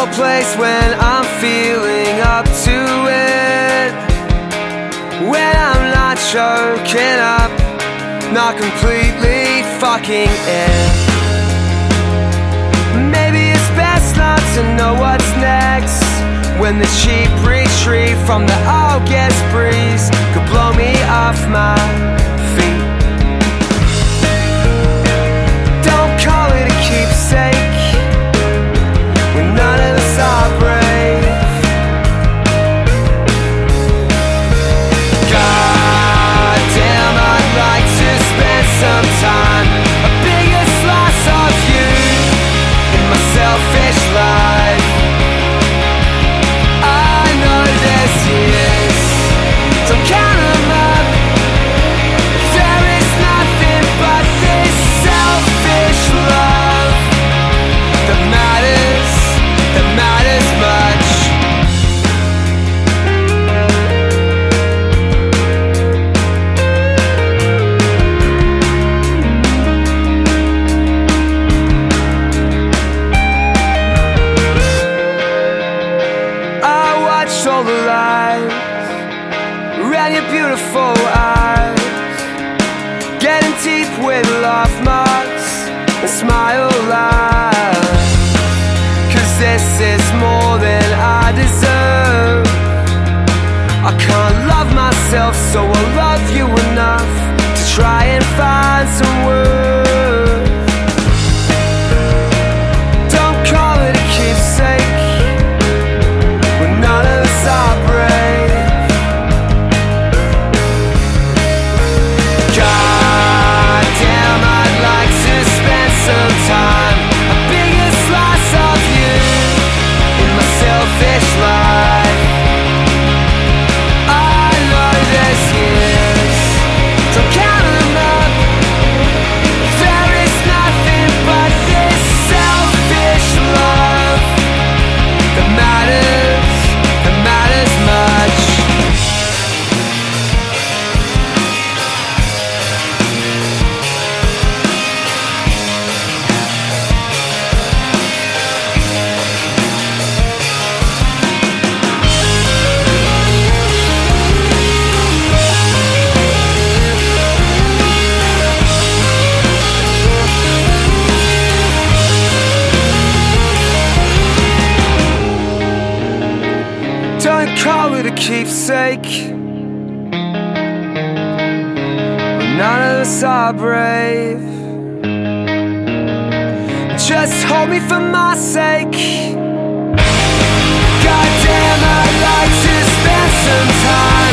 place when I'm feeling up to it, when I'm not choking up, not completely fucking in. Maybe it's best not to know what's next, when the cheap retreat from the August breeze could blow me off my feet. Don't call it a keepsake when none of us are brave. God damn, I'd like to spend some time, a bigger slice of you in my selfish life. I know there's years, don't count them up. There is nothing but this selfish love that matters much. I watched all the lights, ran your beautiful eyes, getting teeth with laugh marks and smile lines. 'Cause this is more than I deserve. I can't love myself, so I'll love you enough to try and find some worth. Don't call it a keepsake when none of us are brave. God damn, I'd like to spend some time, a bigger slice of you in my selfish life. I know there's years, don't count them up. There is nothing but this selfish love that matters much. Don't call it a keepsake when none of us are brave. Just hold me for my sake. God damn, I'd like to spend some time